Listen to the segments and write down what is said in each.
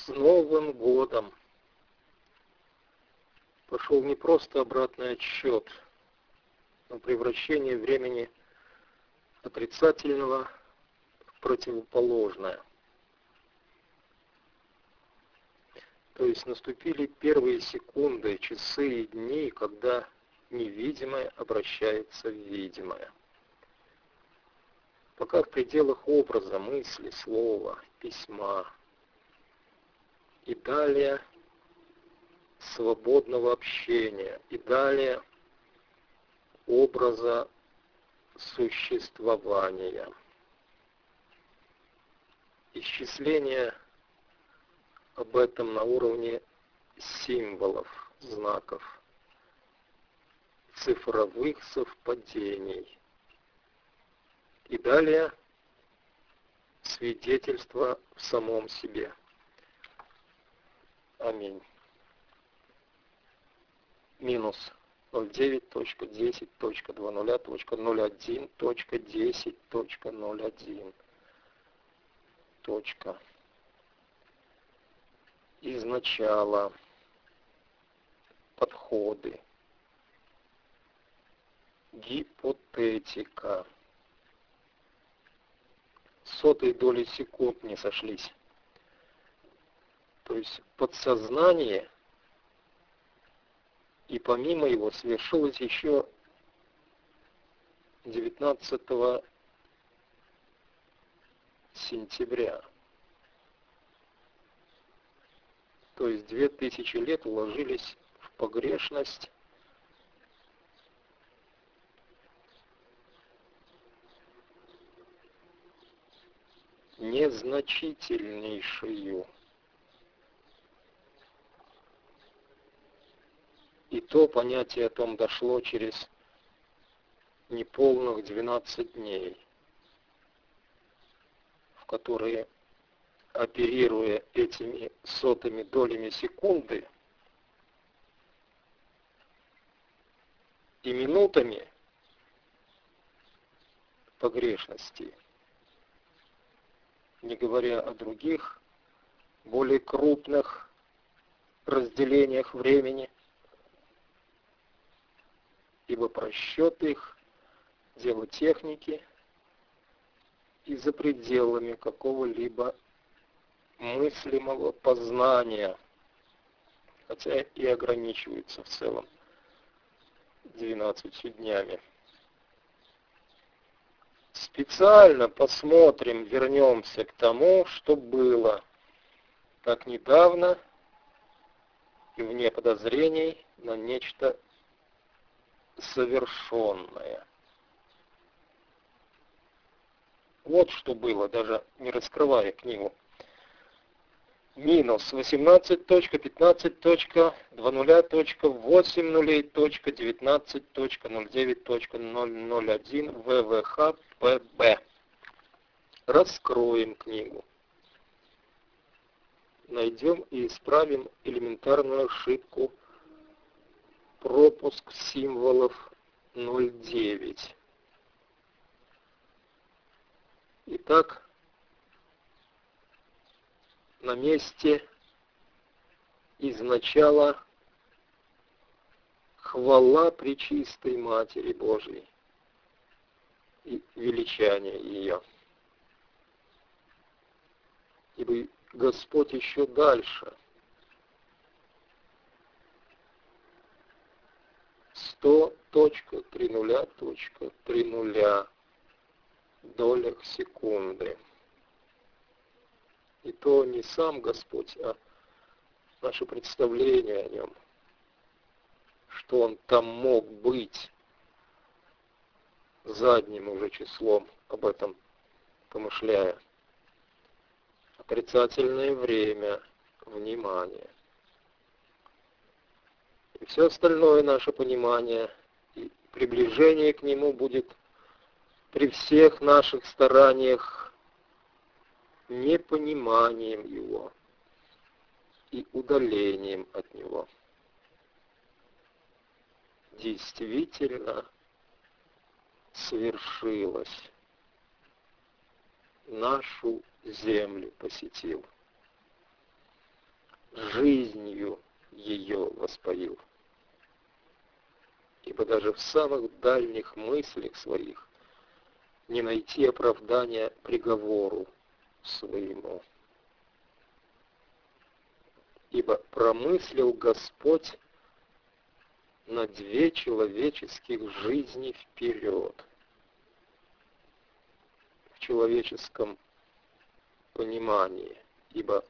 С Новым годом! Пошел не просто обратный отсчет, но превращение времени отрицательного в противоположное. То есть наступили первые секунды, часы и дни, когда невидимое обращается в видимое. Пока в пределах образа, мысли, слова, письма. И далее свободного общения. И далее образа существования. Исчисление об этом на уровне символов, знаков, цифровых совпадений. И далее свидетельство в самом себе. Аминь. Минус 09.10.20.01.10.01. Изначало. Подходы. Гипотетика. Сотые доли секунд не сошлись. То есть подсознание, и помимо его совершилось еще 19 сентября. То есть 2000 лет уложились в погрешность незначительнейшую. И то понятие о том дошло через неполных 12 дней, в которые, оперируя этими сотыми долями секунды и минутами погрешности, не говоря о других, более крупных разделениях времени, ибо просчет их — дело техники и за пределами какого-либо мыслимого познания, хотя и ограничивается в целом 12 днями. Специально посмотрим, вернемся к тому, что было так недавно и вне подозрений на нечто совершенное. Вот что было, даже не раскрывая книгу. Минус 18.15.20.20.19.09.001 ВВХ ПБ. Раскроем книгу. Найдем и исправим элементарную ошибку пропуск символов 09. Итак, на месте изначала хвала Пречистой Матери Божией и величание ее. Ибо Господь еще дальше 100.30.30 долях секунды. И то не сам Господь, а наше представление о нем, что он там мог быть задним уже числом, об этом помышляя. Отрицательное время, внимание. И все остальное наше понимание и приближение к нему будет при всех наших стараниях непониманием его и удалением от него. Действительно свершилось. Нашу землю посетил. жизнью ее воспоил. Ибо даже в самых дальних мыслях своих не найти оправдания приговору своему. Ибо промыслил Господь на 2 человеческих жизни вперед. В человеческом понимании. Ибо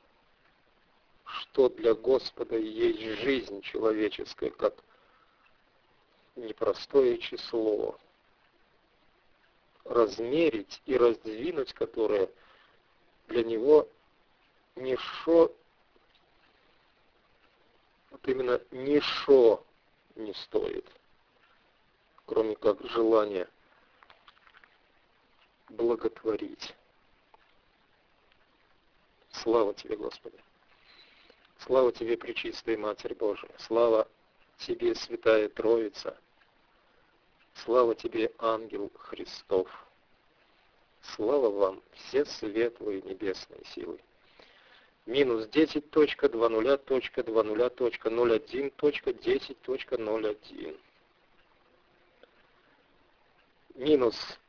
что для Господа есть жизнь человеческая, как непростое число, размерить и раздвинуть которое для него ничто, вот именно ничто не стоит, кроме как желания благотворить. Слава Тебе, Господи! Слава Тебе, Пречистая Матерь Божия! Слава Тебе, Святая Троица! Слава Тебе, Ангел Христов! Слава вам, все светлые небесные силы! Минус 10.20.20.01.10.01. Минус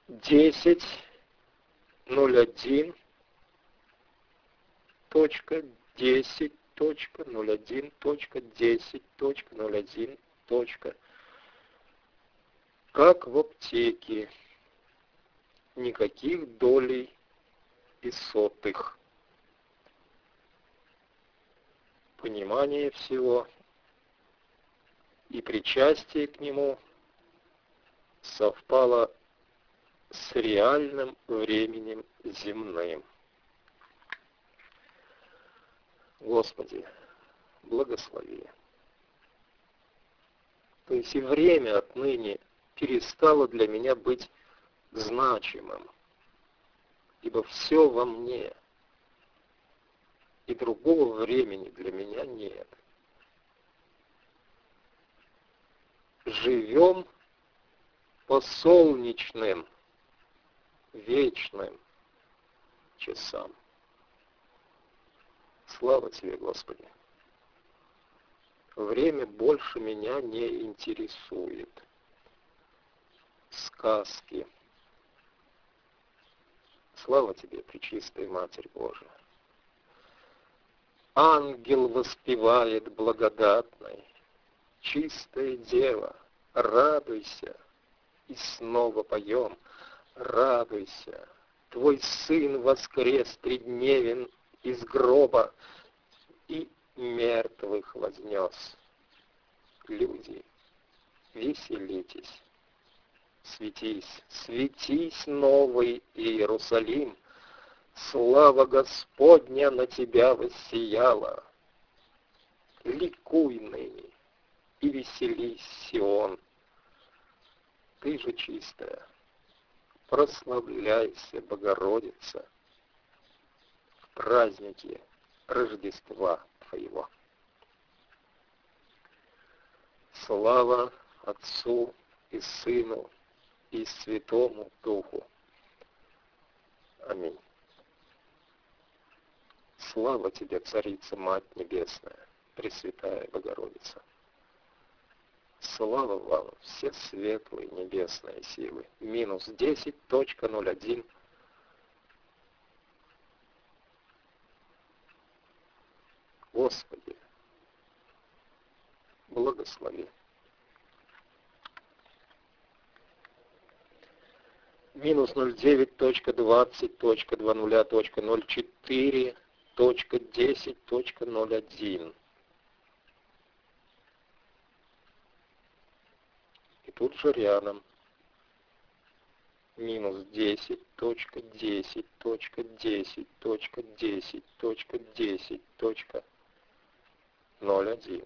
10.01.10.01.10.01. Как в аптеке, никаких долей и сотых. Понимание всего и причастие к нему совпало с реальным временем земным. Господи, благослови. То есть и время отныне перестало для меня быть значимым, ибо все во мне, и другого времени для меня нет. Живем по солнечным, вечным часам. Слава Тебе, Господи! Время больше меня не интересует. Сказки. Слава Тебе, Пречистая Матерь Божия! Ангел воспевает благодатной, чистое дева, радуйся, и снова поем, радуйся, Твой Сын воскрес тридневен из гроба и мертвых вознес. Люди, веселитесь, светись, светись, новый Иерусалим, слава Господня на тебя воссияла. Ликуй ныне и веселись, Сион. Ты же чистая, прославляйся, Богородица, в празднике Рождества Твоего. Слава Отцу и Сыну и Святому Духу. Аминь. Слава Тебе, Царица, Мать Небесная, Пресвятая Богородица. Слава вам, все светлые небесные силы. Минус 10.01. Господи, благослови. Минус 09.20.20.04.10.01. И тут же рядом минус 10.10.10.10.10.01.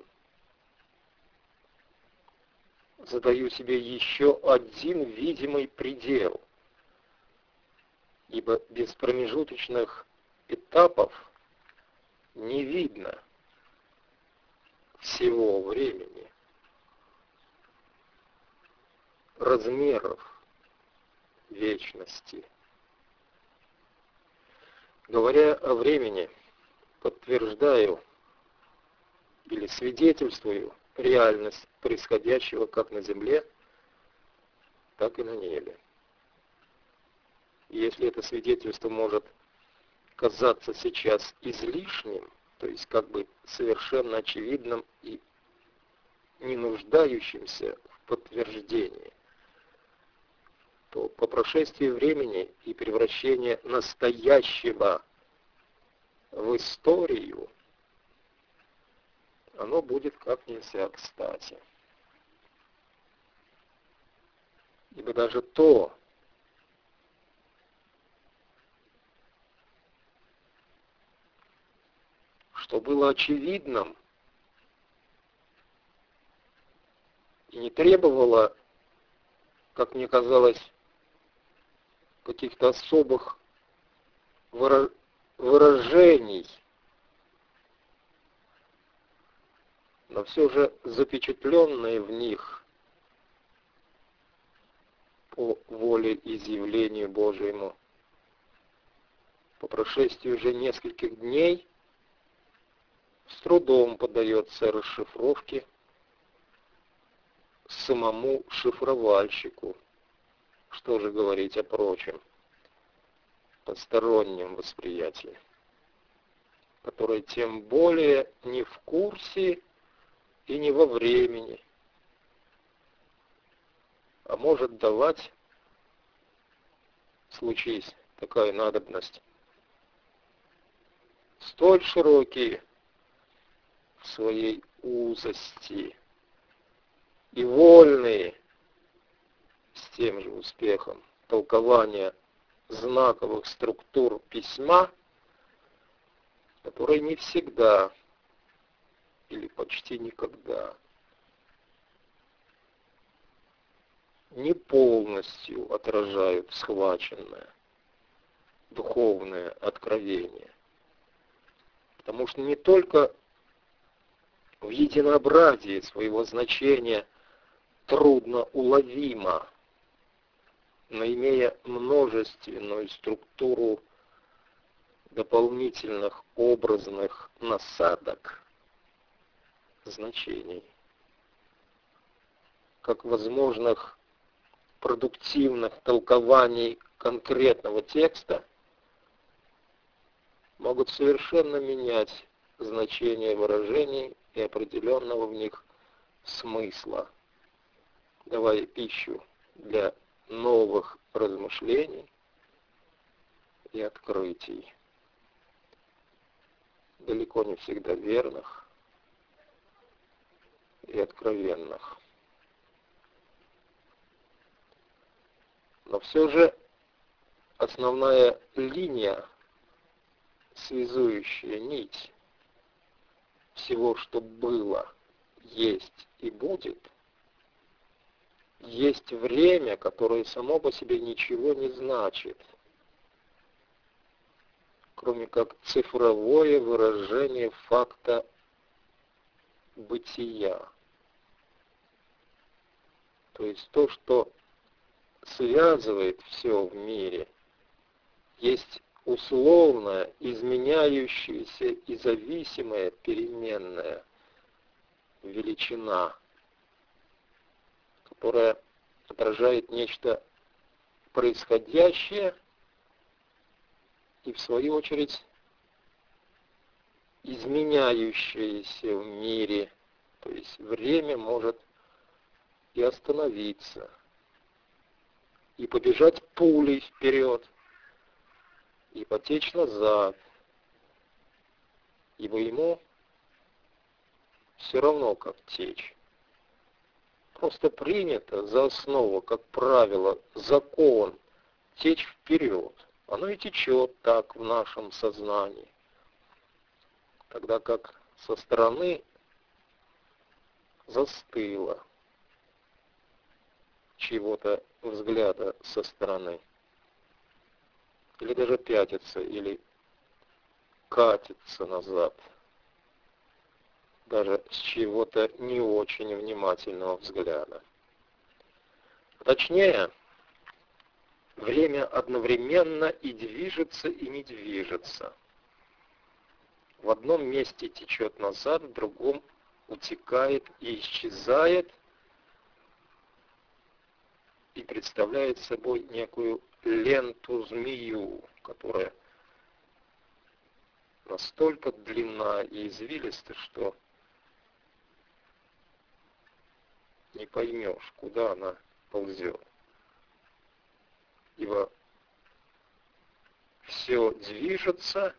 Задаю себе еще один видимый предел, ибо без промежуточных этапов не видно всего времени, размеров вечности. Говоря о времени, подтверждаю или свидетельствую реальность происходящего как на земле, так и на небе. И если это свидетельство может казаться сейчас излишним, то есть как бы совершенно очевидным и не нуждающимся в подтверждении, то по прошествии времени и превращении настоящего в историю, оно будет как нельзя кстати. Ибо даже то, что было очевидным и не требовало, как мне казалось, каких-то особых выражений, но все же запечатленные в них по воле и изъявлению Божьему, по прошествии уже нескольких дней с трудом поддается расшифровке самому шифровальщику. Что же говорить о прочем, постороннем восприятии, которое тем более не в курсе и не во времени, а может давать, случись такая надобность, столь широкие в своей узости и вольные с тем же успехом толкования знаковых структур письма, которые не всегда или почти никогда не полностью отражают схваченное духовное откровение. Потому что не только в единообразии своего значения трудно уловимо, но имея множественную структуру дополнительных образных насадок, значений, как возможных продуктивных толкований конкретного текста, могут совершенно менять значение выражений и определенного в них смысла, давая пищу для новых размышлений и открытий, далеко не всегда верных и откровенных. Но все же основная линия, связующая нить всего, что было, есть и будет, есть время, которое само по себе ничего не значит, кроме как цифровое выражение факта бытия. То есть то, что связывает все в мире, есть условная, изменяющаяся и зависимая переменная величина, которая отражает нечто происходящее и, в свою очередь, изменяющееся в мире. То есть время может и остановиться, и побежать пулей вперед, и потечь назад, ибо ему все равно, как течь. Просто принято за основу, как правило, закон течь вперед. Оно и течет так в нашем сознании. Тогда как со стороны застыло чьего-то взгляда со стороны. Или даже пятится, или катится назад. Даже с чьего-то не очень внимательного взгляда. Точнее, время одновременно и движется, и не движется. В одном месте течет назад, в другом утекает и исчезает, и представляет собой некую ленту-змею, которая настолько длинна и извилиста, что не поймешь, куда она ползет. Ибо все движется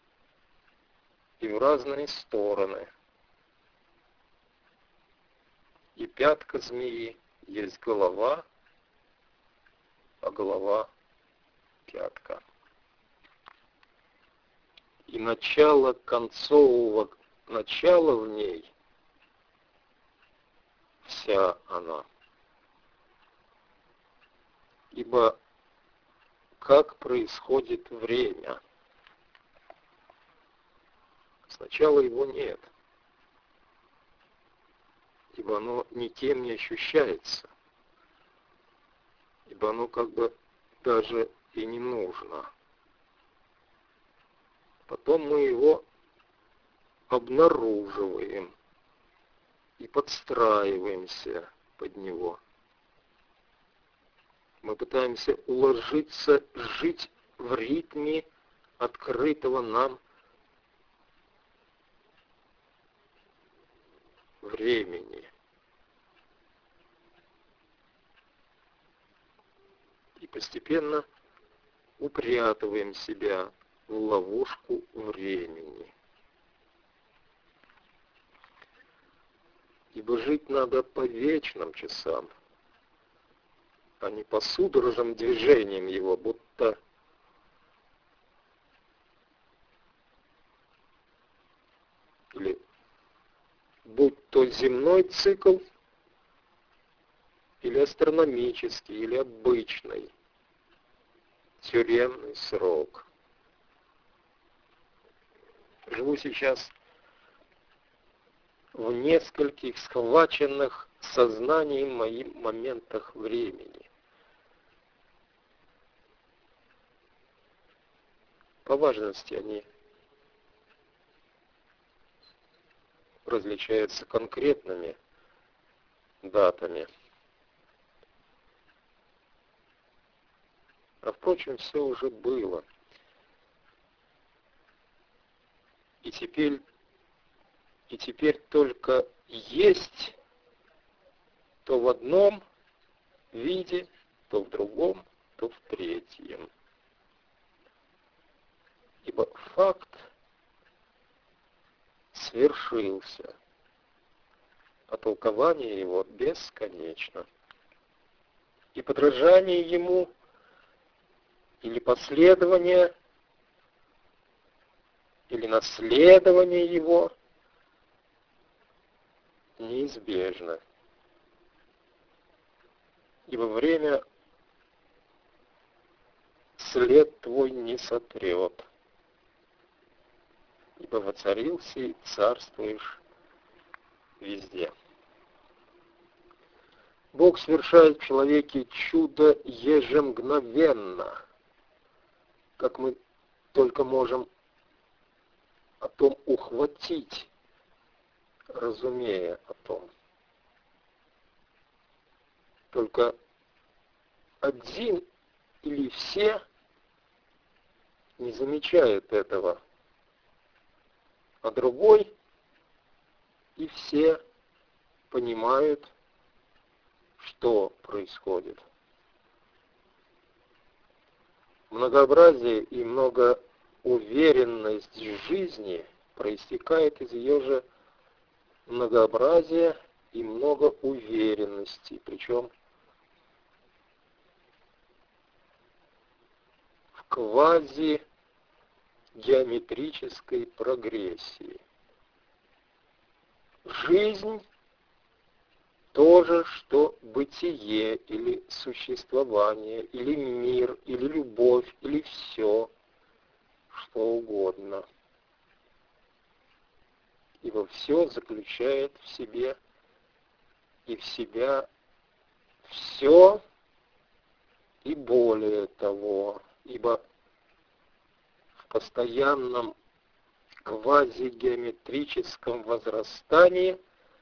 и в разные стороны. И пятка змеи есть голова, а голова — пятка. И начало концового начала в ней вся она. Ибо как происходит время? Сначала его нет, ибо оно никем не ощущается, ибо оно как бы даже и не нужно. Потом мы его обнаруживаем и подстраиваемся под него. Мы пытаемся уложиться, жить в ритме открытого нам времени. И постепенно упрятываем себя в ловушку времени. Ибо жить надо по вечным часам, а не по судорожным движениям его, будто или будь то земной цикл, или астрономический, или обычный, тюремный срок. Живу сейчас в нескольких схваченных сознанием моим моментах времени. По важности они различаются конкретными датами. А впрочем, все уже было. И теперь только есть то в одном виде, то в другом, то в третьем. Ибо факт свершился, а толкование его бесконечно. И подражание ему или последование, или наследование его неизбежно. Ибо время след твой не сотрет, ибо воцарился и царствуешь везде. Бог совершает в человеке чудо ежемгновенно, как мы только можем о том ухватить, разумея о том. Только один или все не замечают этого, а другой и все понимают, что происходит. Многообразие и многоуверенность жизни проистекает из ее же многообразия и многоуверенности, причем в квазигеометрической прогрессии. Жизнь то же, что бытие, или существование, или мир, или любовь, или все, что угодно. Ибо все заключает в себе и в себя все и более того, ибо в постоянном квазигеометрическом возрастании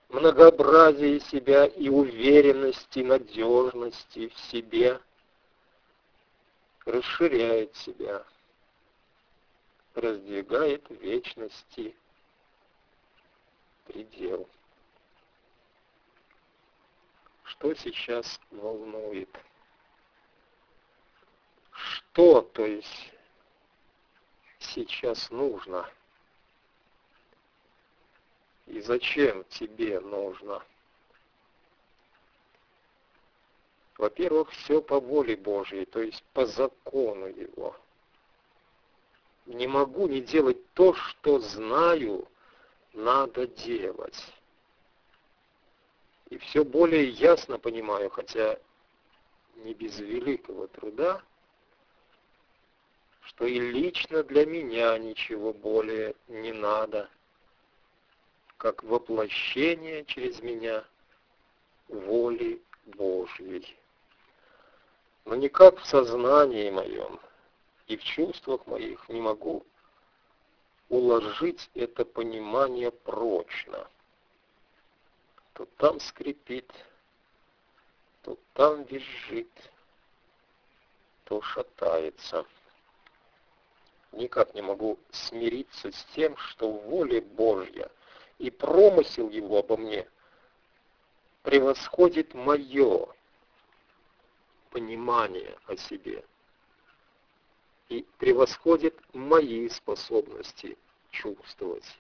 многообразие себя и уверенности, надежности в себе, расширяет себя, раздвигает вечности предел. Что сейчас волнует? Что, то есть, сейчас нужно? И зачем тебе нужно? Во-первых, все по воле Божьей, то есть по закону Его. Не могу не делать то, что знаю, надо делать. И все более ясно понимаю, хотя не без великого труда, что и лично для меня ничего более не надо, как воплощение через меня воли Божьей. Но никак в сознании моем и в чувствах моих не могу уложить это понимание прочно. То там скрипит, то там визжит, то шатается. Никак не могу смириться с тем, что воля Божья и промысел Его обо мне превосходит мое понимание о себе и превосходит мои способности чувствовать.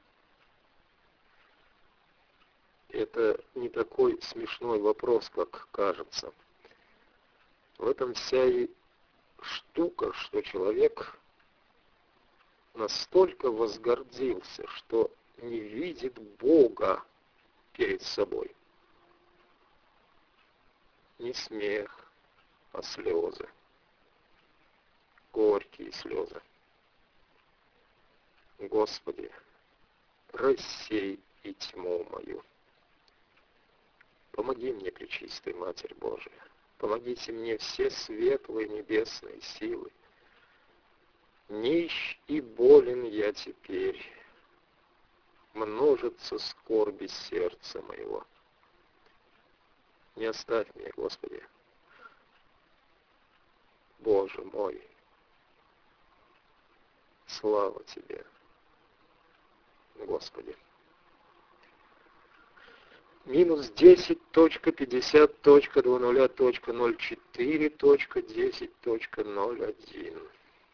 Это не такой смешной вопрос, как кажется. В этом вся и штука, что человек настолько возгордился, что не видит Бога перед собой. Не смех, а слезы. Горькие слезы. Господи, рассей и тьму мою. Помоги мне, Пречистая Матерь Божия. Помогите мне все светлые небесные силы. Нищ и болен я теперь. Множится скорби сердца моего. Не оставь меня, Господи. Боже мой, слава Тебе, Господи. Минус 10.50.20.04.10.01.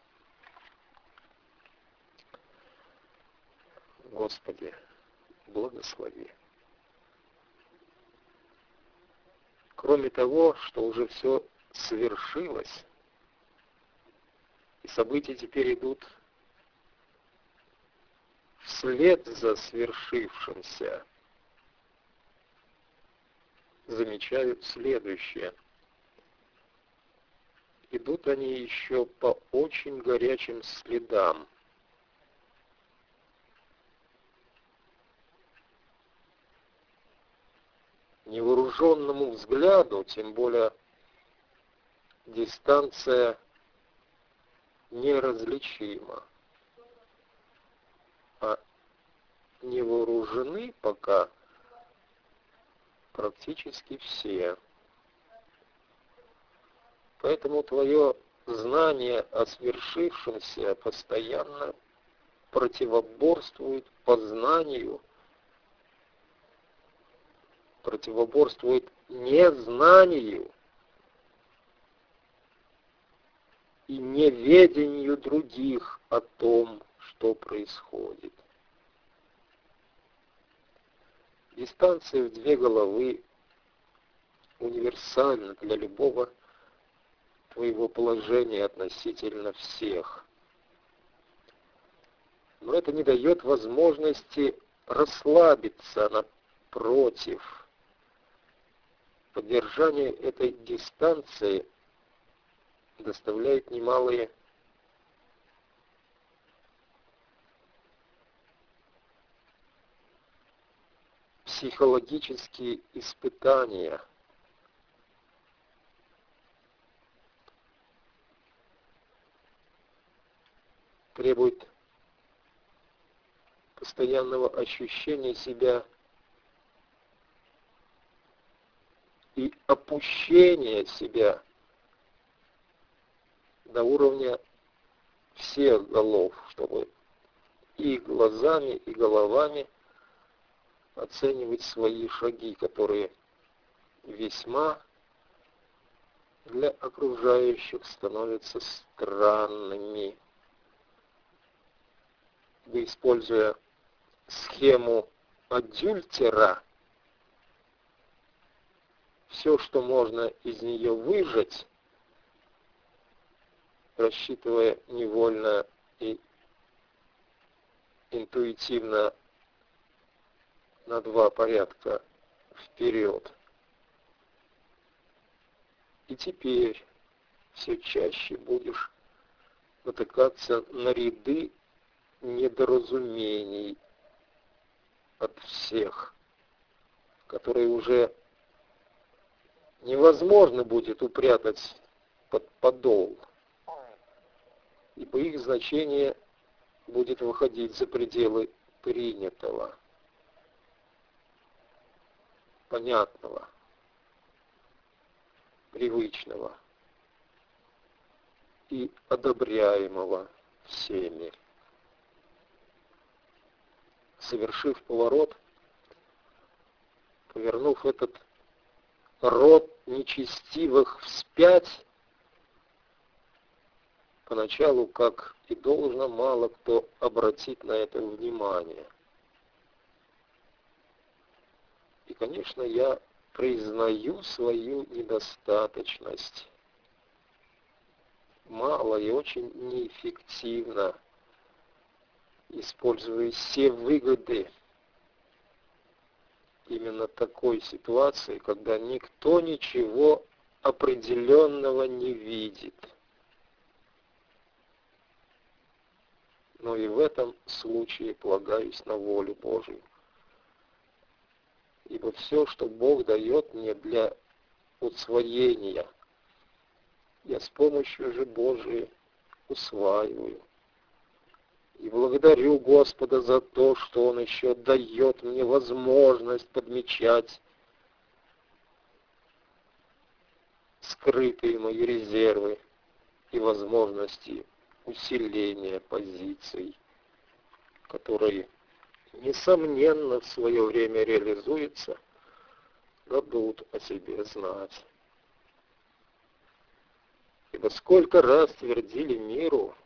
Господи, благослови. Кроме того, что уже все свершилось, и события теперь идут вслед за свершившимся, замечают следующее. Идут они еще по очень горячим следам. Невооруженному взгляду, тем более дистанция неразличима. А не вооружены пока практически все. Поэтому твое знание о свершившемся постоянно противоборствует познанию, противоборствует незнанию и неведению других о том, что происходит. Дистанция в две головы универсальна для любого твоего положения относительно всех. Но это не дает возможности расслабиться, напротив. Поддержание этой дистанции доставляет немалые психологические испытания. Требует постоянного ощущения себя и опущение себя до уровня всех голов, чтобы и глазами, и головами оценивать свои шаги, которые весьма для окружающих становятся странными. Вы, используя схему адюльтера, все, что можно из нее выжать, рассчитывая невольно и интуитивно на 2 порядка вперед. И теперь все чаще будешь натыкаться на ряды недоразумений от всех, которые уже невозможно будет упрятать под подол, ибо их значение будет выходить за пределы принятого, понятного, привычного и одобряемого всеми. Совершив поворот, повернув этот род нечестивых вспять, поначалу, как и должно, мало кто обратит на это внимание. И, конечно, я признаю свою недостаточность. Мало и очень неэффективно используя все выгоды именно такой ситуации, когда никто ничего определенного не видит. Но и в этом случае полагаюсь на волю Божию. Ибо все, что Бог дает мне для усвоения, я с помощью же Божией усваиваю. И благодарю Господа за то, что Он еще дает мне возможность подмечать скрытые мои резервы и возможности усиления позиций, которые, несомненно, в свое время реализуются, дадут о себе знать. Ибо сколько раз твердили миру: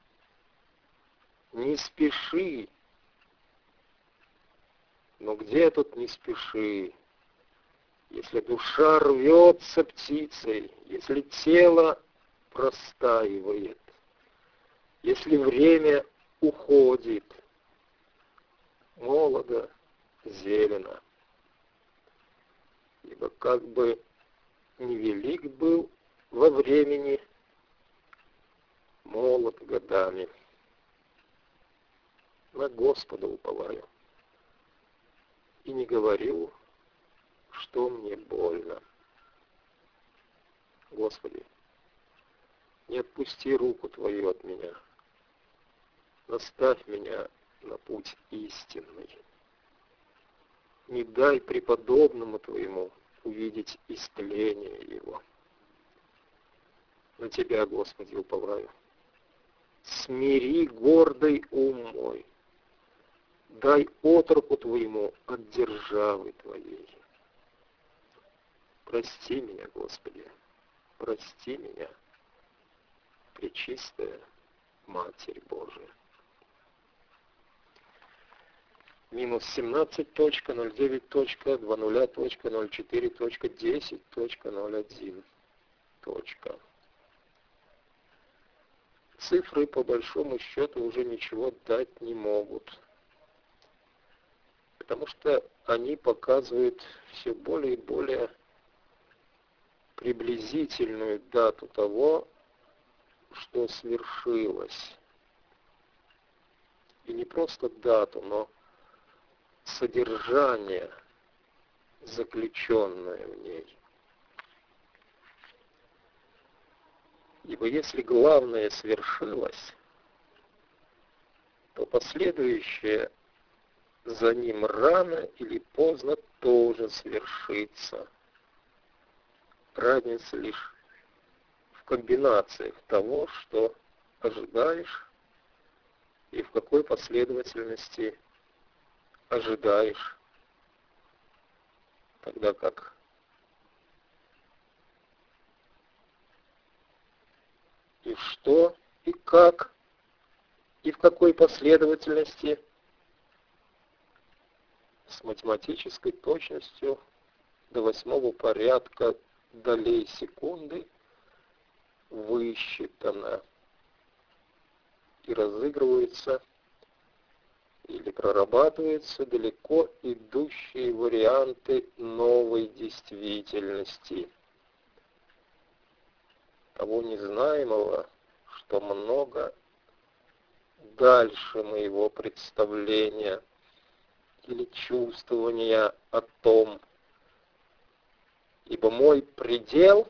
не спеши. Но где тут не спеши? Если душа рвется птицей, если тело простаивает, если время уходит, молодо, зелено. Ибо как бы невелик был во времени, молод годами. На Господа уповаю. И не говорю, что мне больно. Господи, не отпусти руку Твою от меня. Наставь меня на путь истинный. Не дай преподобному Твоему увидеть истление его. На Тебя, Господи, уповаю. Смири гордый ум мой. Дай отроку Твоему от державы Твоей. Прости меня, Господи, прости меня, Пречистая Матерь Божия. Минус 17.09.20.04.10.01. Цифры, по большому счету, уже ничего дать не могут, потому что они показывают все более и более приблизительную дату того, что свершилось. И не просто дату, но содержание, заключенное в ней. Ибо если главное свершилось, то последующее за ним рано или поздно тоже свершится. разница лишь в комбинациях того, что ожидаешь и в какой последовательности ожидаешь, тогда как и что, и как, и в какой последовательности с математической точностью до 8-го порядка долей секунды высчитано и разыгрываются или прорабатываются далеко идущие варианты новой действительности, того незнаемого, что много дальше моего представления или чувствования о том, ибо мой предел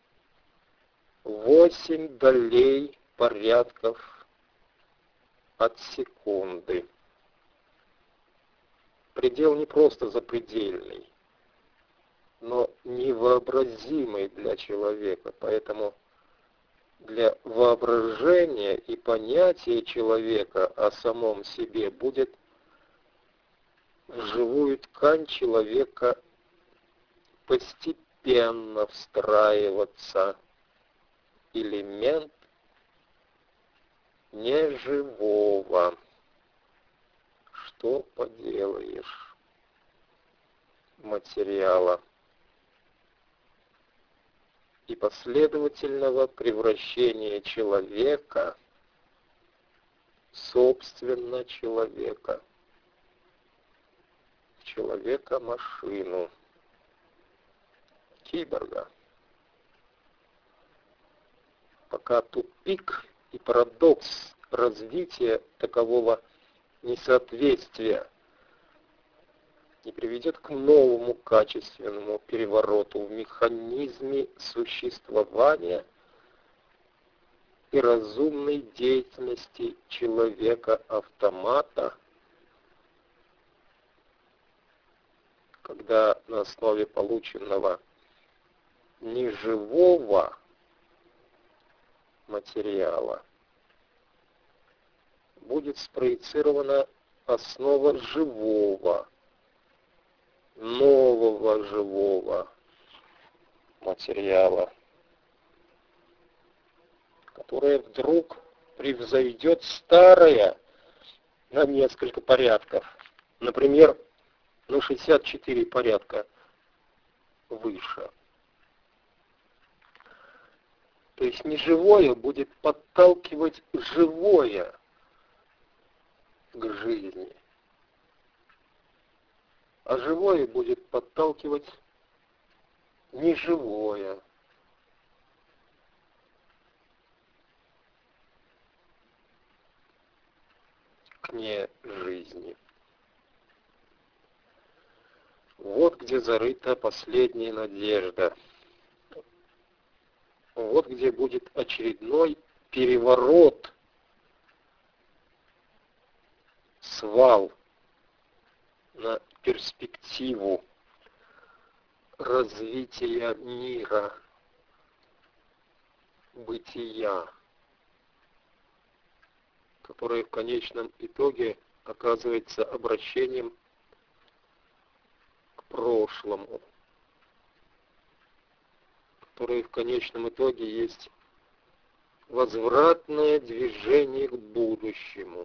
8 долей порядков от секунды. Предел не просто запредельный, но невообразимый для человека, поэтому для воображения и понятия человека о самом себе будет в живую ткань человека постепенно встраиваться элемент неживого. Что поделаешь, материала и последовательного превращения человека, собственно человека, в человека-машину, киборга. Пока тупик и парадокс развития такового несоответствия не приведет к новому качественному перевороту в механизме существования и разумной деятельности человека-автомата, когда на основе полученного неживого материала будет спроецирована основа живого, нового живого материала, которое вдруг превзойдет старое на несколько порядков, например, на 64 порядка выше. То есть неживое будет подталкивать живое к жизни, а живое будет подталкивать неживое. К нежизни. Вот где зарыта последняя надежда. Вот где будет очередной переворот, свал на перспективу развития мира, бытия, которое в конечном итоге оказывается обращением к прошлому, которое в конечном итоге есть возвратное движение к будущему.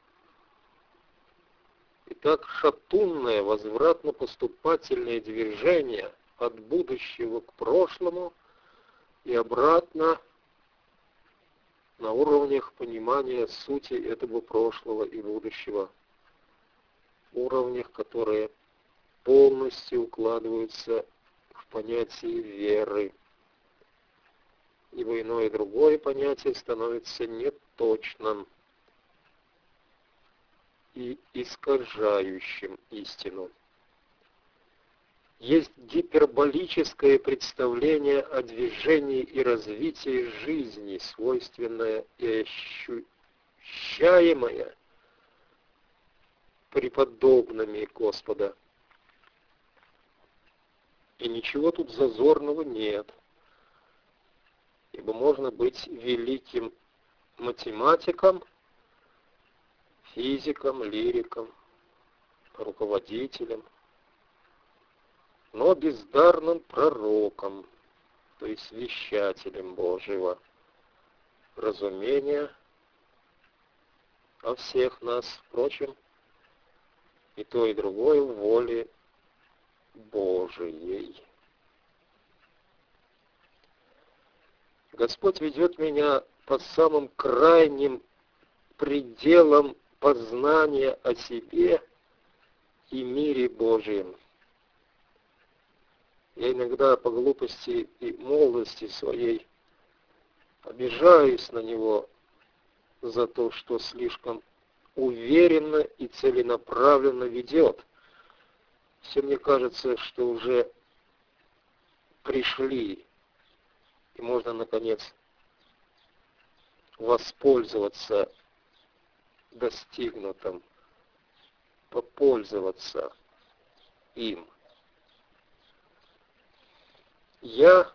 Итак, шатунное возвратно-поступательное движение от будущего к прошлому и обратно на уровнях понимания сути этого прошлого и будущего, уровнях, которые полностью укладываются в понятие веры, ибо иное другое понятие становится неточным и искажающим истину. Есть гиперболическое представление о движении и развитии жизни, свойственное и ощущаемое преподобными Господа. И ничего тут зазорного нет. Ибо можно быть великим математиком, физиком, лириком, руководителем, но бездарным пророком, то есть вещателем Божьего разумения о всех нас, впрочем, и то, и другое в воле Божией. Господь ведет меня по самым крайним пределам познания о себе и мире Божьем. Я иногда по глупости и молодости своей обижаюсь на Него за то, что слишком уверенно и целенаправленно ведет. Все мне кажется, что уже пришли, и можно, наконец, воспользоваться достигнутым, попользоваться им. Я,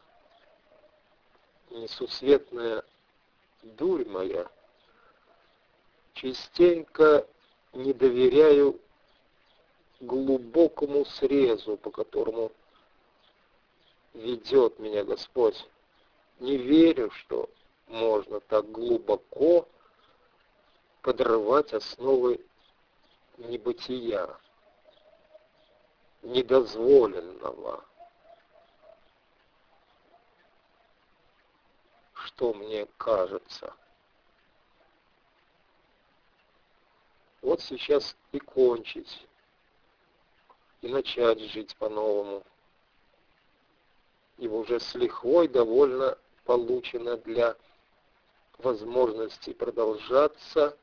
несусветная дурь моя, частенько не доверяю глубокому срезу, по которому ведет меня Господь. Не верю, что можно так глубоко подрывать основы небытия, недозволенного. Что мне кажется. Вот сейчас и кончить, и начать жить по-новому. И уже с лихвой довольно получено для возможности продолжаться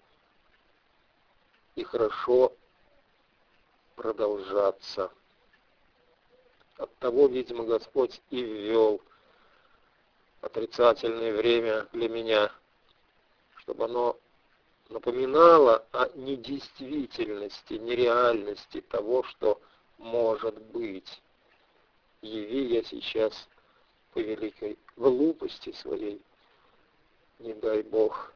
и хорошо продолжаться. Оттого, видимо, Господь и ввел отрицательное время для меня, чтобы оно напоминало о недействительности, нереальности того, что может быть. Яви я сейчас по великой глупости своей, не дай Бог,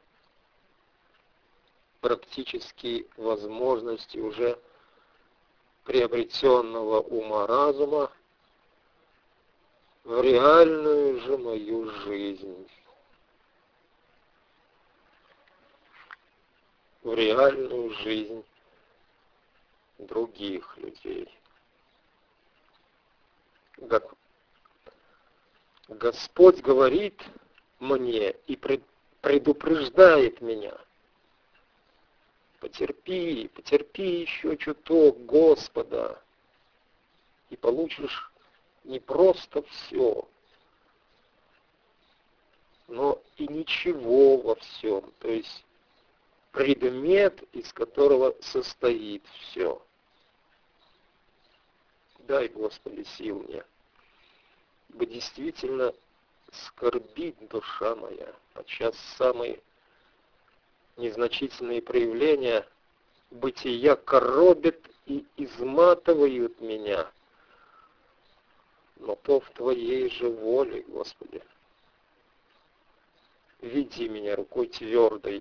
практически возможности уже приобретенного ума-разума в реальную же мою жизнь, в реальную жизнь других людей. Господь говорит мне и предупреждает меня: потерпи еще чуток Господа, и получишь не просто все, но и ничего во всем, то есть предмет, из которого состоит все. Дай, Господи, сил мне, ибо действительно скорбит душа моя, подчас самые незначительные проявления бытия коробят и изматывают меня, но то в Твоей же воле, Господи. Веди меня рукой твердой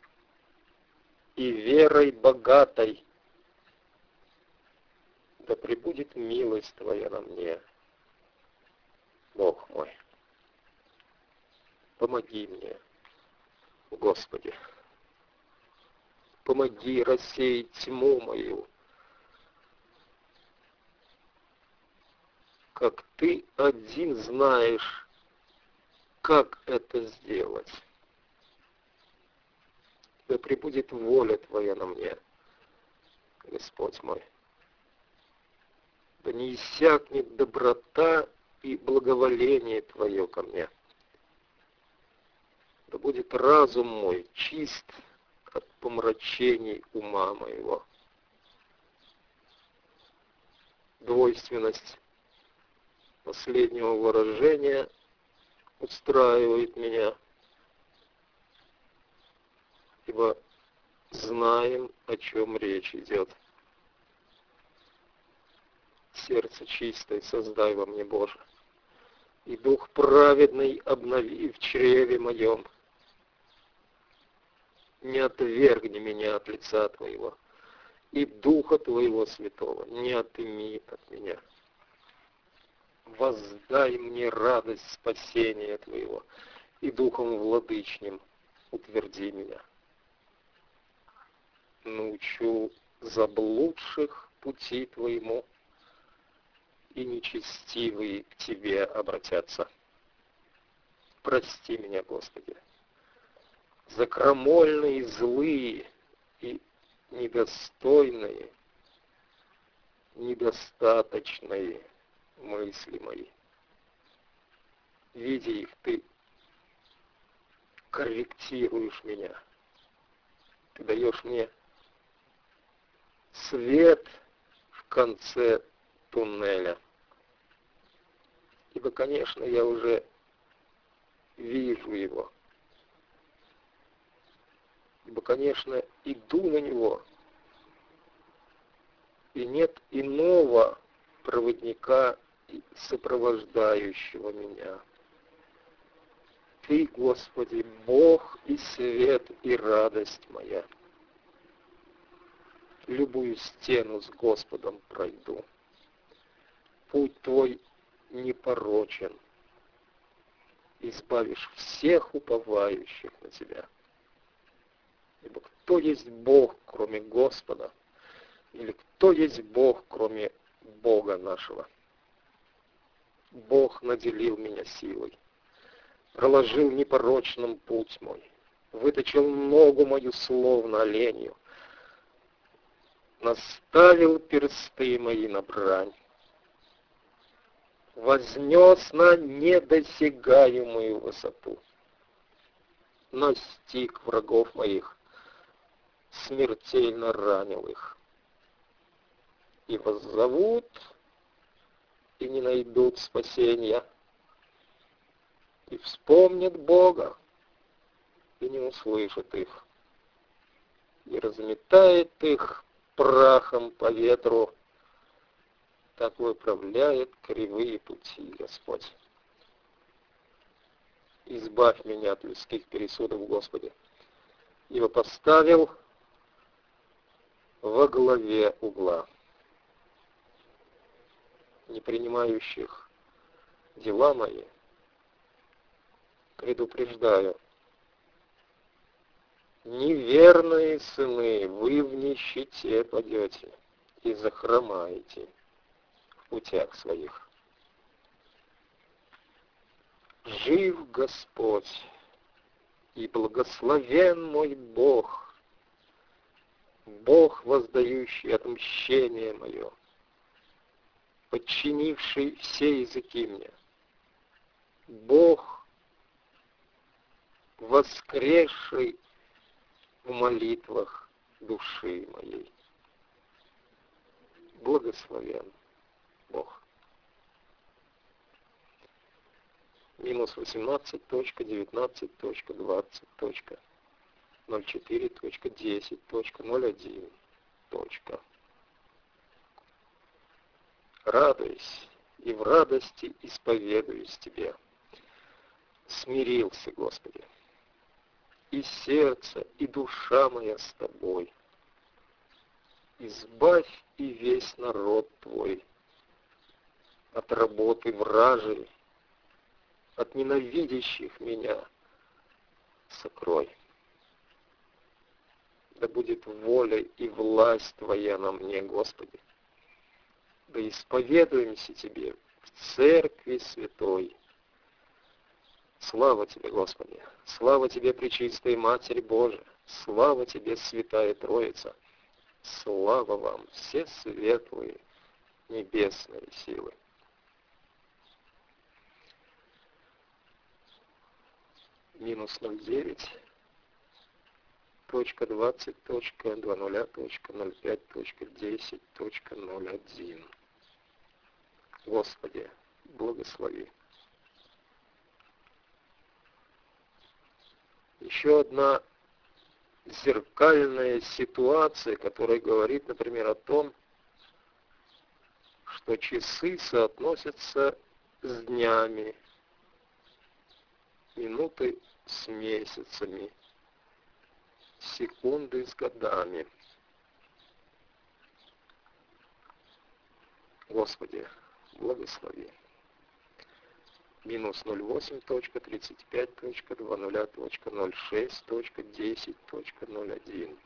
и верой богатой, да пребудет милость Твоя на мне, Бог мой. Помоги мне, Господи. Помоги рассеять тьму мою, как Ты один знаешь, как это сделать. Да пребудет воля Твоя на мне, Господь мой. Да не иссякнет доброта и благоволение Твое ко мне. Да будет разум мой чист от помрачений ума моего. Двойственность последнего выражения устраивает меня, ибо знаем, о чем речь идет. Сердце чистое создай во мне, Боже. и дух праведный обнови в чреве моем. Не отвергни меня от лица Твоего, и Духа Твоего Святого не отыми от меня. Воздай мне радость спасения Твоего, и Духом Владычним утверди меня. Научу заблудших пути Твоему, и нечестивые к Тебе обратятся. Прости меня, Господи, за крамольные, злые и недостойные, недостаточные мысли мои. Видя их, Ты корректируешь меня. Ты даешь мне свет в конце туннеля. Ибо, конечно, я уже вижу его. Ибо, конечно, иду на него. И нет иного проводника, сопровождающего меня. Ты, Господи, Бог и свет, и радость моя. Любую стену с Господом пройду. Путь Твой непорочен. Избавишь всех уповающих на Тебя. Ибо кто есть Бог, кроме Господа? Или кто есть Бог, кроме Бога нашего? Бог наделил меня силой, проложил непорочным путь мой, выточил ногу мою словно оленью, наставил персты мои на брань, вознес на недосягаемую высоту, настиг врагов моих, смертельно ранил их. И воззовут, и не найдут спасения, и вспомнят Бога, и не услышат их, и разметает их прахом по ветру. Так выправляет кривые пути Господь. Избавь меня от людских пересудов, Господи, ибо поставил во главе угла не принимающих дела мои, предупреждаю, неверные сыны, вы в нищете падете и захромаете в путях своих. Жив Господь, и благословен мой Бог, Бог, воздающий отмщение мое, подчинивший все языки мне, Бог, воскресший в молитвах души моей. Благословен Бог. Минус 18.19.20.04.10.01. Радуйся, и в радости исповедуюсь Тебе. Смирился, Господи, и сердце, и душа моя с Тобой. Избавь и весь народ Твой от работы вражей, от ненавидящих меня сокрой. Да будет воля и власть Твоя на мне, Господи. Да исповедуемся Тебе в Церкви Святой. Слава Тебе, Господи! Слава Тебе, Пречистая Матерь Божия! Слава Тебе, Святая Троица! Слава вам, все светлые небесные силы! Минус 09.20.00.05.10.01. Господи, благослови. Еще одна зеркальная ситуация, которая говорит, например, о том, что часы соотносятся с днями минуты с месяцами, секунды с годами. Господи, благослови. Минус 08.35.20.06.10.01.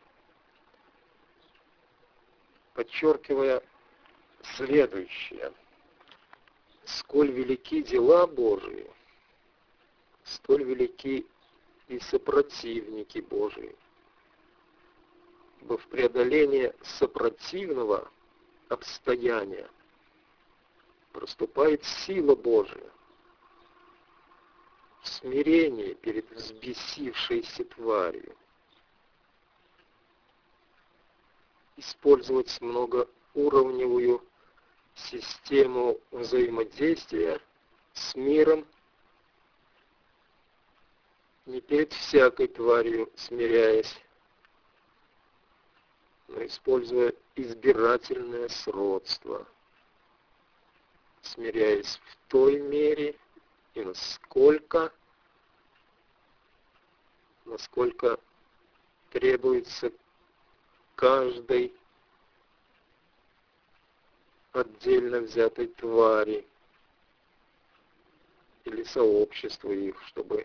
Подчеркивая следующее. Сколь велики дела Божии, столь велики и сопротивники Божии. Ибо в преодолении сопротивного обстояния проступает сила Божия. В смирении перед взбесившейся тварью. Использовать многоуровневую систему взаимодействия с миром, не перед всякой тварью смиряясь, но используя избирательное сродство, смиряясь в той мере и насколько требуется каждой отдельно взятой твари или сообществу их, чтобы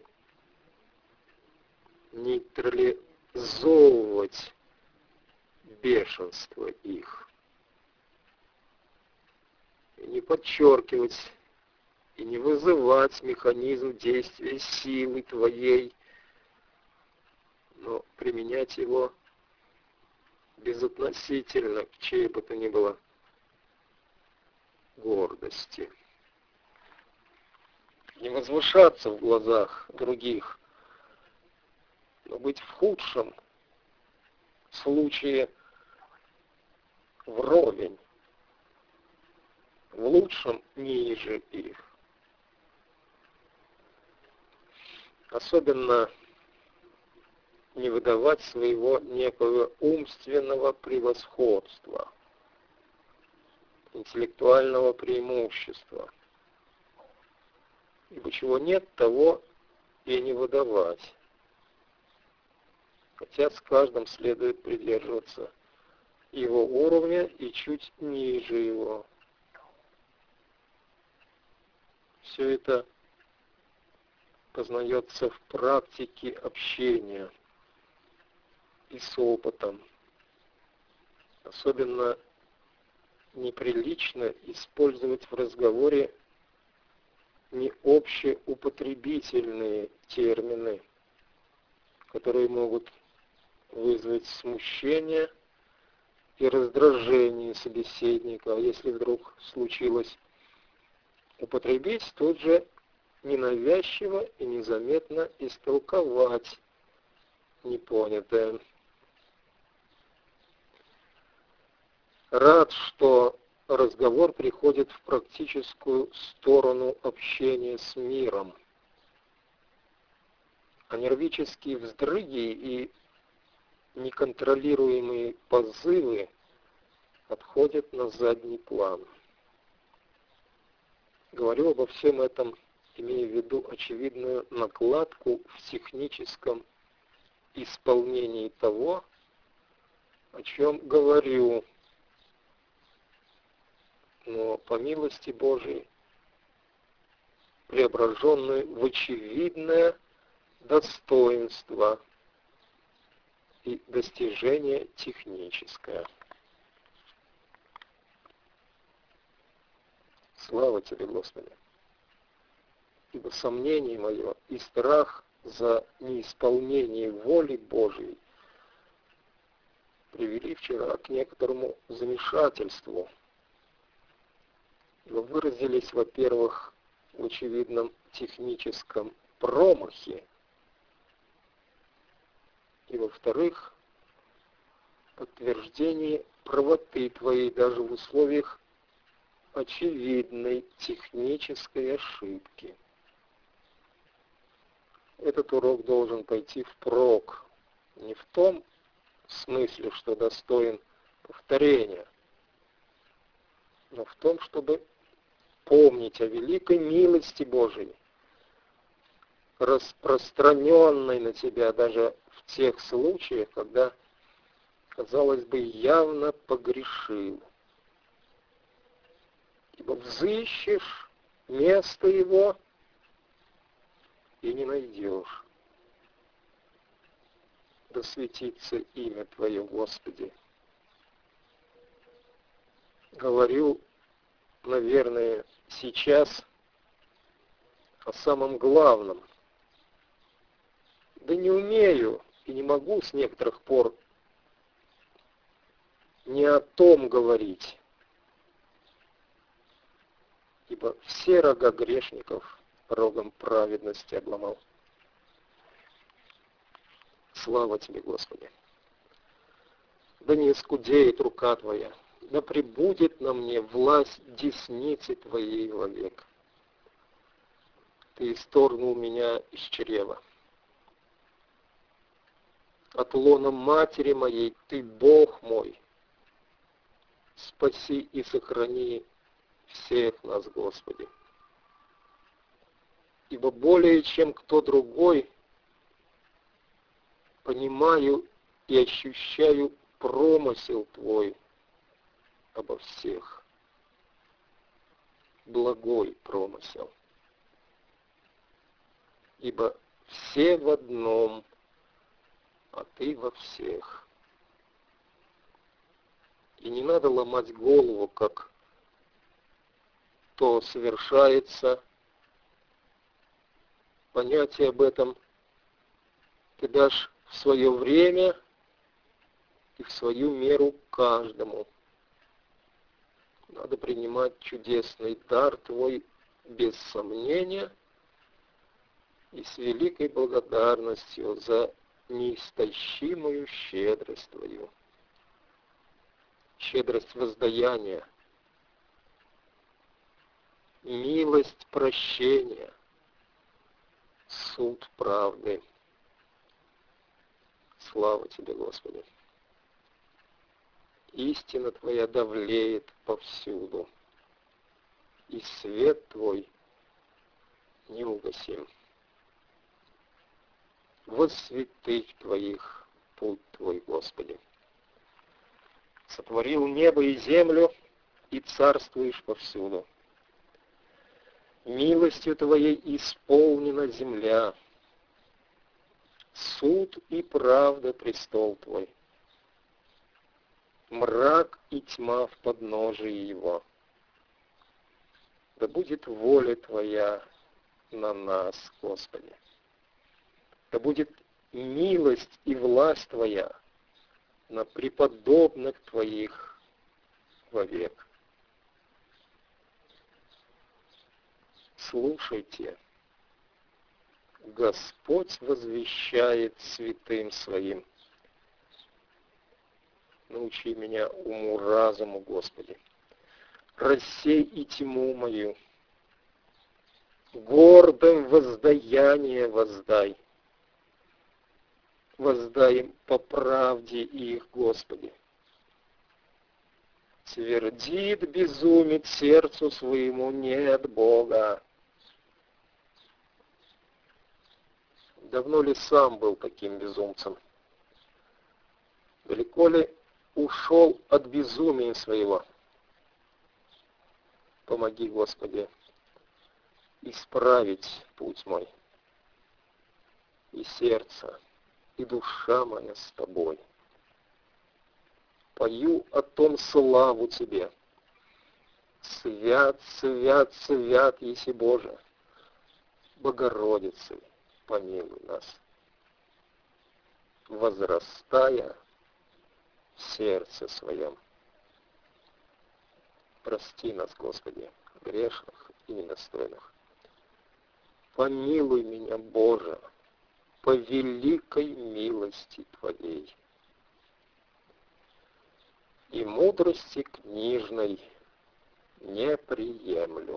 нейтрализовывать бешенство их. И не подчеркивать, и не вызывать механизм действия силы твоей, но применять его безотносительно к чьей бы то ни было гордости. Не возвышаться в глазах других, но быть в худшем случае вровень, в лучшем ниже их. Особенно не выдавать своего некого умственного превосходства, интеллектуального преимущества. Ибо чего нет, того и не выдавать. Хотя с каждым следует придерживаться его уровня и чуть ниже его. Все это познается в практике общения и с опытом. Особенно неприлично использовать в разговоре не общеупотребительные термины, которые могут вызвать смущение и раздражение собеседника. А если вдруг случилось употребить, тут же ненавязчиво и незаметно истолковать непонятое. Рад, что разговор приходит в практическую сторону общения с миром. А нервические вздриги и неконтролируемые позывы отходят на задний план. Говорю обо всем этом, имея в виду очевидную накладку в техническом исполнении того, о чем говорю, но по милости Божией преображенную в очевидное достоинство и достижение техническое. Слава Тебе, Господи! Ибо сомнение мое и страх за неисполнение воли Божией привели вчера к некоторому замешательству. Ибо выразились, во-первых, в очевидном техническом промахе, и, во-вторых, подтверждение правоты Твоей даже в условиях очевидной технической ошибки. Этот урок должен пойти впрок, не в том смысле, что достоин повторения, но в том, чтобы помнить о великой милости Божией, распространенной на тебя даже в тех случаях, когда, казалось бы, явно погрешил. Ибо взыщешь место его и не найдешь. Да светится имя Твое, Господи. Говорю, наверное, сейчас о самом главном. Да не умею и не могу с некоторых пор не о том говорить. Ибо все рога грешников рогом праведности обломал. Слава Тебе, Господи! Да не искудеет рука Твоя, да пребудет на мне власть десницы Твоей вовек. Ты исторгнул меня из чрева. От лона матери моей Ты, Бог мой. Спаси и сохрани всех нас, Господи. Ибо более, чем кто другой, понимаю и ощущаю промысел Твой обо всех. Благой промысел. Ибо все в одном, а Ты во всех. И не надо ломать голову, как то совершается. Понятие об этом Ты дашь в свое время и в свою меру каждому. Надо принимать чудесный дар Твой без сомнения и с великой благодарностью за неистощимую щедрость Твою. Щедрость воздаяния, милость прощения, суд правды. Слава Тебе, Господи! Истина Твоя давлеет повсюду, и свет Твой неугасим. Во святых Твоих путь Твой, Господи. Сотворил небо и землю, и царствуешь повсюду. Милостью Твоей исполнена земля, суд и правда престол Твой. Мрак и тьма в подножии его. Да будет воля Твоя на нас, Господи. Да будет милость и власть Твоя на преподобных Твоих вовек. Слушайте, Господь возвещает святым Своим. Научи меня уму-разуму, Господи. Рассей и тьму мою. Гордым воздаяние воздай. Воздай им по правде их, Господи. Твердит безумец сердцу своему: нет Бога. Давно ли сам был таким безумцем? Далеко ли ушел от безумия своего? Помоги, Господи, исправить путь мой. И сердце, и душа моя с Тобой. Пою о том славу Тебе. Свят, свят, свят, еси Боже. Богородицы, помилуй нас. Возрастая в сердце своем. Прости нас, Господи, грешных и недостойных. Помилуй меня, Боже, по великой милости Твоей. И мудрости книжной не приемлю.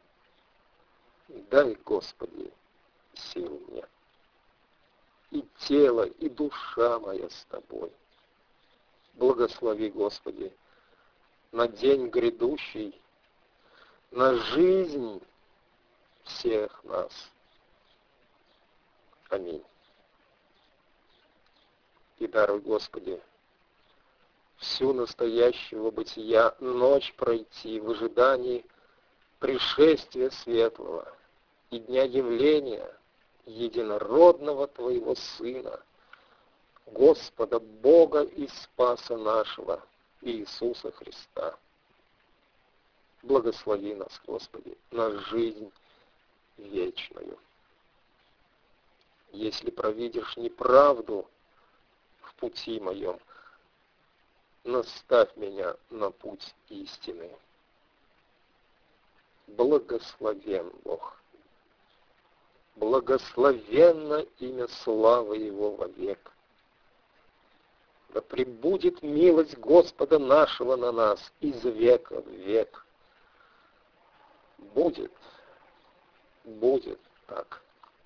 Дай, Господи, сил мне. И тело, и душа моя с Тобой. Благослови, Господи, на день грядущий, на жизнь всех нас. Аминь. И даруй, Господи, всю настоящего бытия ночь пройти в ожидании пришествия светлого и дня явления единородного Твоего Сына, Господа Бога и Спаса нашего, Иисуса Христа. Благослови нас, Господи, на жизнь вечную. Если провидишь неправду в пути моем, наставь меня на путь истины. Благословен Бог. Благословенно имя славы Его вовек. Да пребудет милость Господа нашего на нас из века в век. Будет так.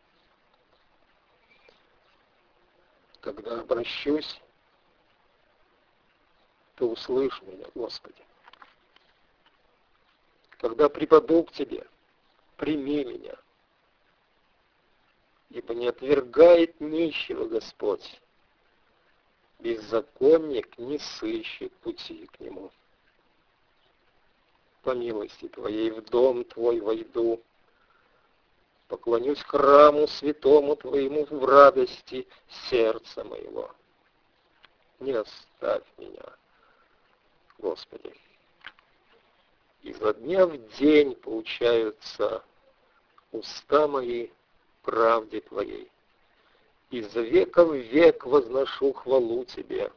Когда обращусь, то услышь меня, Господи. Когда припаду к Тебе, прими меня. Ибо не отвергает нищего Господь, беззаконник не сыщет пути к Нему. По милости Твоей в дом Твой войду, поклонюсь храму святому Твоему в радости сердца моего. Не оставь меня, Господи. Изо дня в день поучаются уста мои правде Твоей. Из века в век возношу хвалу Тебе.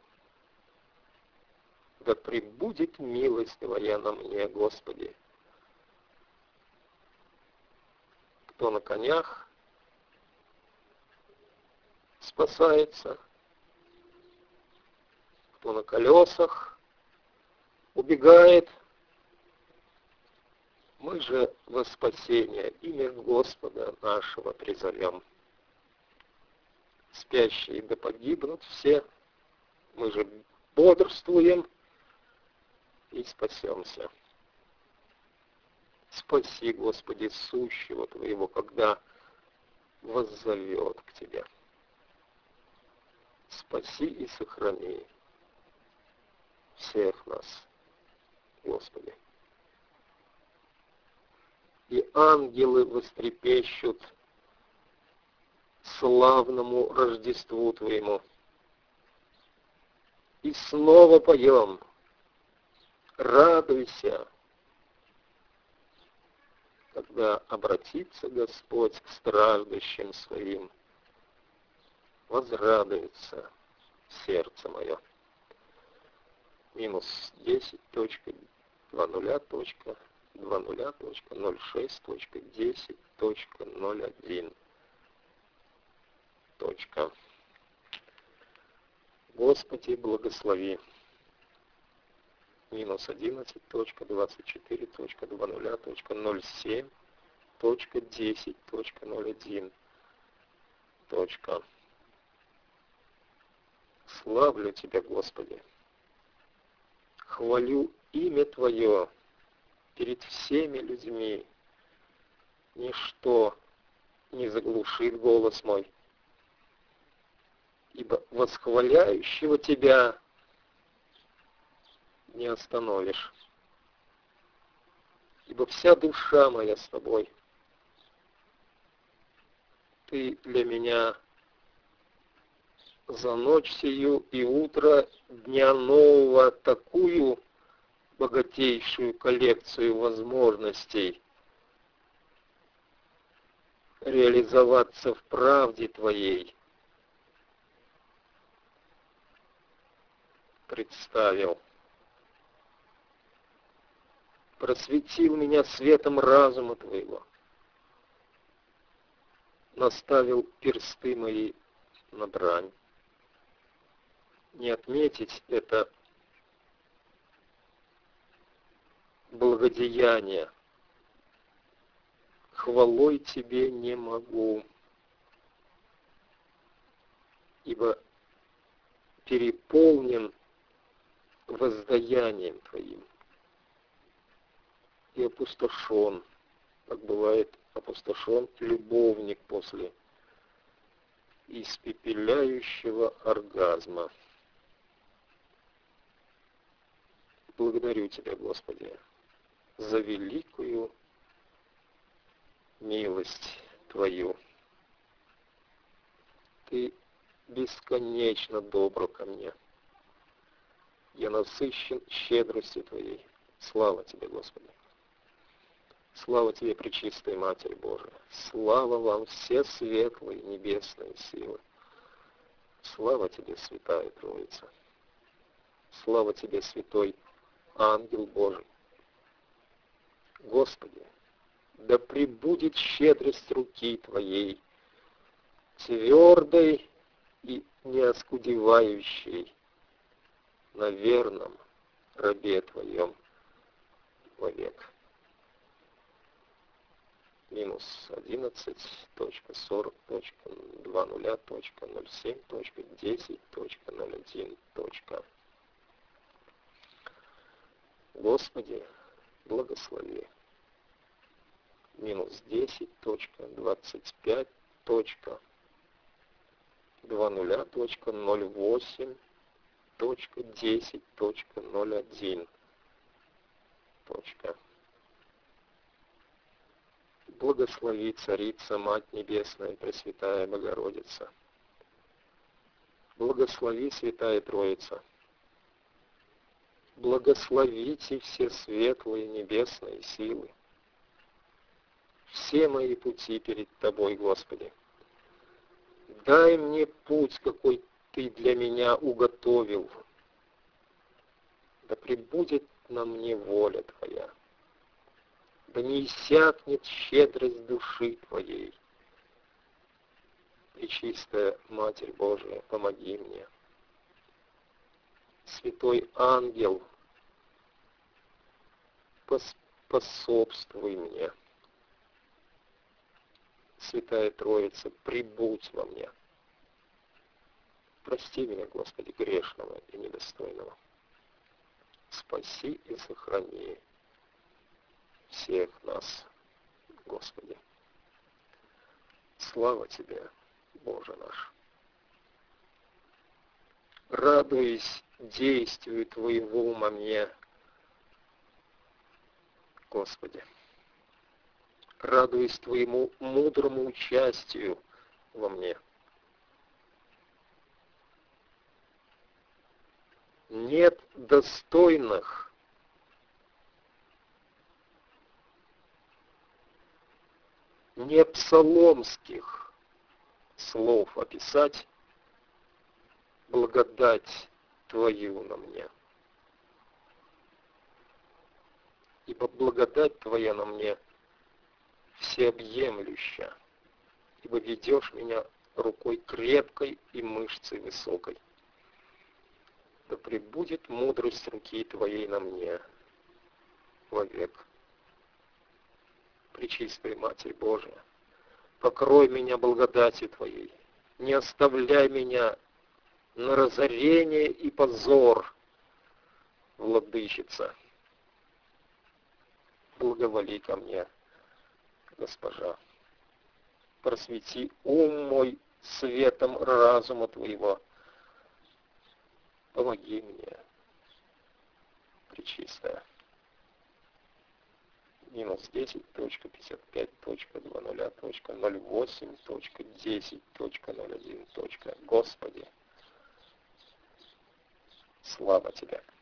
Да пребудет милость Твоя на мне, Господи. Кто на конях спасается, кто на колесах убегает, мы же во спасение имя Господа нашего призовем. Спящие да погибнут все, мы же бодрствуем и спасемся. Спаси, Господи, сущего Твоего, когда воззовет к Тебе. Спаси и сохрани всех нас, Господи. И ангелы вострепещут славному Рождеству Твоему. И снова поем: радуйся, когда обратится Господь к страждущим Своим, возрадуется сердце мое. Минус 10.20.20.06.10.01. Господи, благослови. Минус 11.24.20.07.10.01. Славлю Тебя, Господи. Хвалю имя Твое перед всеми людьми. Ничто не заглушит голос мой. Ибо восхваляющего Тебя не остановишь. Ибо вся душа моя с Тобой. Ты для меня за ночь сию и утро дня нового такую богатейшую коллекцию возможностей реализоваться в правде Твоей представил. Просветил меня светом разума Твоего. Наставил персты мои на брань. Не отметить это благодеяние хвалой Тебе не могу, ибо переполнен воздаянием Твоим и опустошен, как бывает опустошен любовник после испепеляющего оргазма. Благодарю Тебя, Господи, за великую милость Твою. Ты бесконечно добр ко мне. Я насыщен щедростью Твоей. Слава Тебе, Господи. Слава Тебе, Пречистая Матерь Божия. Слава вам, все светлые небесные силы. Слава Тебе, Святая Троица. Слава Тебе, Святой Ангел Божий. Господи, да пребудет щедрость руки Твоей, твердой и неоскудевающей, на верном рабе Твоем вовек. Минус 11.40.20.10.01. Господи, благослови. Минус 10.25.20.08.10.01. Благослови, Царица, Мать Небесная, Пресвятая Богородица. Благослови, Святая Троица. Благословите все светлые небесные силы. Все мои пути перед Тобой, Господи. Дай мне путь, какой Ты для меня уготовил. Да пребудет на мне воля Твоя. Да не иссякнет щедрость души Твоей. Пречистая Матерь Божия, помоги мне. Святой Ангел, поспособствуй мне. Святая Троица, прибудь во мне. Прости меня, Господи, грешного и недостойного. Спаси и сохрани всех нас, Господи. Слава Тебе, Боже наш. Радуясь действию Твоего во мне, Господи. Радуясь Твоему мудрому участию во мне. Нет достойных не псаломских слов описать благодать Твою на мне. Ибо благодать Твоя на мне всеобъемлюща, ибо ведешь меня рукой крепкой и мышцей высокой. Да пребудет мудрость руки Твоей на мне вовек. Пречистая Матерь Божия, покрой меня благодатью Твоей, не оставляй меня на разорение и позор, Владычица. Благоволи ко мне, Госпожа. Просвети ум мой светом разума Твоего. Помоги мне, Пречистая. Минус 10.55.20.08.10.01. Господи, слава Тебе.